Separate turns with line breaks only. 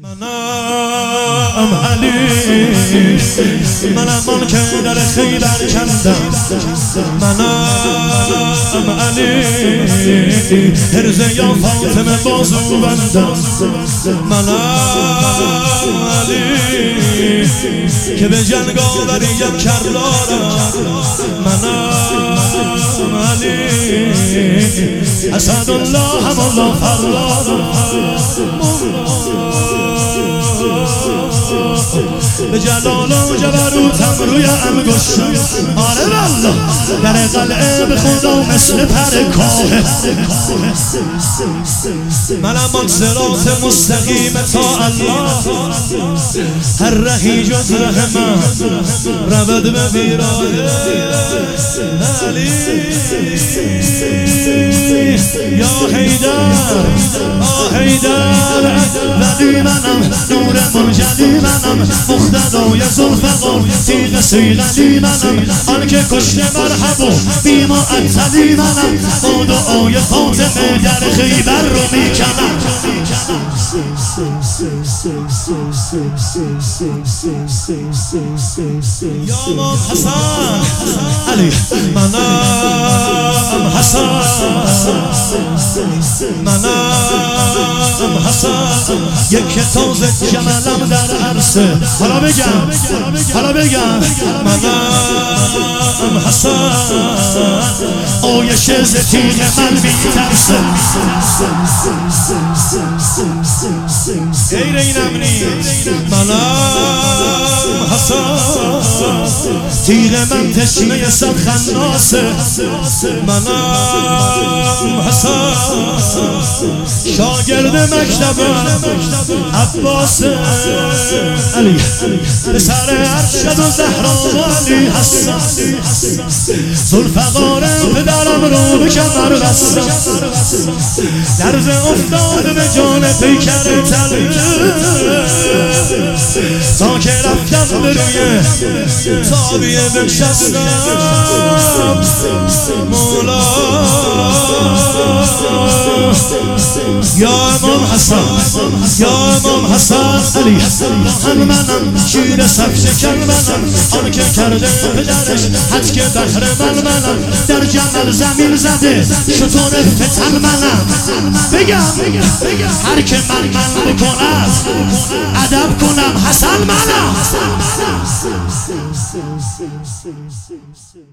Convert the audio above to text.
منم علی، منم آن که در خیبر کندم. منم علی، حرز یا فاطمه بازو بندم. منم علی که به جنگ آوریم کردارم. منم علی، اسدالله هم الله فرارم. به جلال و جبروتم روی انگشتم. آره والله در قلعه به خدا مثل پر کاه. منم آن صراط مستقیم تا الله، هر رهی جز ره من رود به بیراه علی. یا حیدر، حیدر ولی منم، نور منجلی منم، مختدای ذوالفقار تیغ صیقلی منم، آن که کشته مرحب و بی معطلی منم، با دعای فاطمه در خیبر رو میکنم. یا امام حسن علی، منم حسن، منم حسن، یک تازه جملم در عرصه. حالا بگم منم حسن، آیش ز تیغ من میترسه. غیر اینم نیست. منم حسن، تیغ من تشنه صد خناسه. منم حسن، شاگرد مکتبم عباس علی، پسر ارشد و زهرا و علی حسن، ذوالفقارم پدرم رو به کمر بستم. درز افتاده به جان پیکر تله، تا که رفتم به روی تابیه بنشستم. مولا یا امام حسن، یا امام حسن علی، من منم شیر صف شکر منم، آن که کرده پدرش حد که بخر منم، در جمل زمین زده شطور فتن منم. بگم هر که من بکند ادب کنم، حسن منم.